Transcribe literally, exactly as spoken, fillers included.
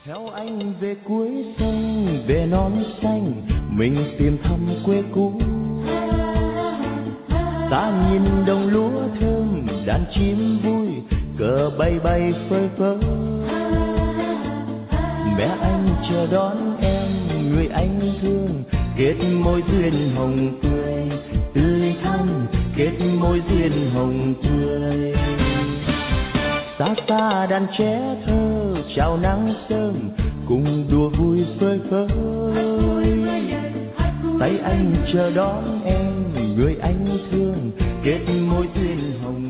Theo anh về cuối sông, về non xanh, mình tìm thăm quê cũ. Ta nhìn đồng lúa thơm, đàn chim vui, cờ bay bay phơi phới. Mẹ anh chờ đón em, người anh thương, kết môi duyên hồng tươi, tươi thắm, kết môi duyên hồng tươi. Xa xa đàn trẻ thơ, chào nắng sớm, cùng đùa vui phơi phới. Tay anh chờ đón em, người anh thương, kết môi duyên hồng